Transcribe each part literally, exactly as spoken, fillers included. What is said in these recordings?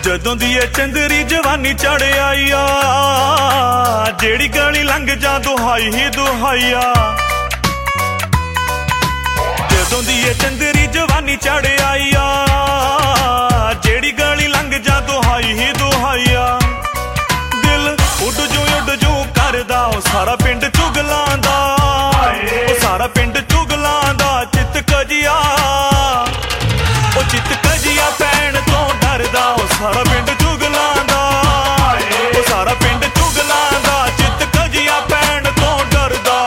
जदों दी ये चंदरी जवानी चढ़ आई आ, जेड़ी गली लंघ जा दुहाई ही दुहाइया। जदों दी ये चंदरी जवानी चढ़ आई आ, जेड़ी गली लंघ जा दुहाई ही दुहाइया। दिल उड जू उड जू करदा ओ सारा पिंड चुगलां दा, ओ सारा पिंड चुगलां दा। चित कजिया ओ चित कजिया पैण तो डरदा, ओ सारा पिंड चुगलां दा, ओ सारा पिंड चुगलां दा। चित कजिया पैण तो डरदा।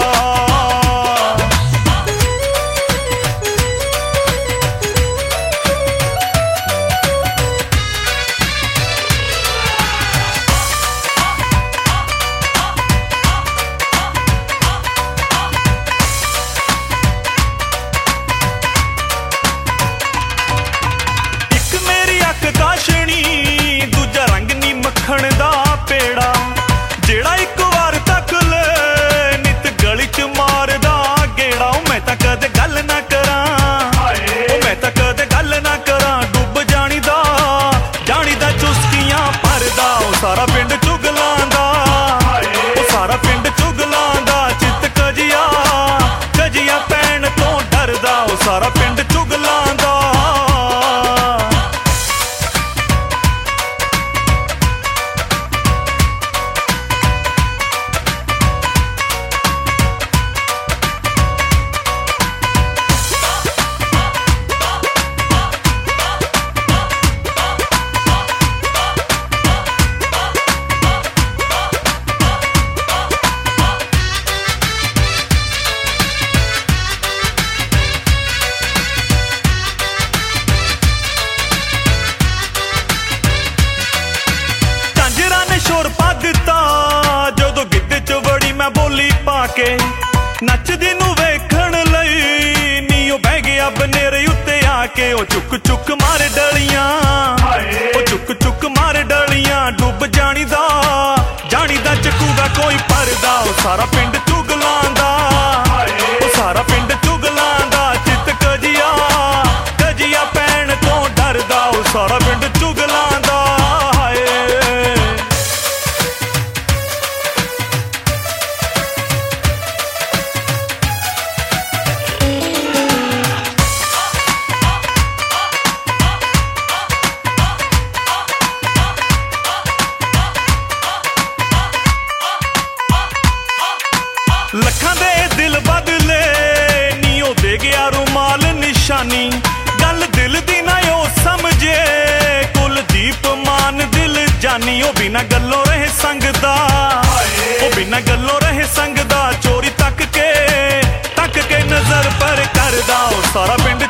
काशनी दूजा रंग नी मक्खण दा पेड़ा, जेड़ा एक बार तक ले नित गली च मारदा गेड़ा। मैं तां कदे गल ना करां, मैं तां कदे गल ना करां। डुब जानी दा जानी दा चुस्कियां भरदा, ओ सारा पिंड चुगलां दा, ओ सारा पिंड चुगलां दा। चित कजिया कजिया पैण तो डरदा, ओ सारा पिंड चुगलां दा। शोर पा दिता जदों गिद्ध च वड़ी मैं बोली पाके, नचदी नूं वेखण लई नी ओ बह गया बनेरे उत्ते आके। ओ चुक चुक मारे डलियां, ओ चुक चुक मारे डलियां। डुब जानी दा जानी दा चकूगा कोई परदा, ओ सारा पिंड चुगलां दा, ओ सारा पिंड चुगलां दा। चित कजिया कजिया पैण तो डरदा, ओ सारा पिंड चुगलां दा। लखां दे दिल बदले नी ओ दे गया रुमाल निशानी। गल दिल दी ना ओ समझे कुलदीप मान दिल जानी। ओ बिना गल्लों रहे संगदा, ओ बिना गल्लों रहे संगदा। चोरी तक के तक के नजर पर करदा, ओ सारा पिंड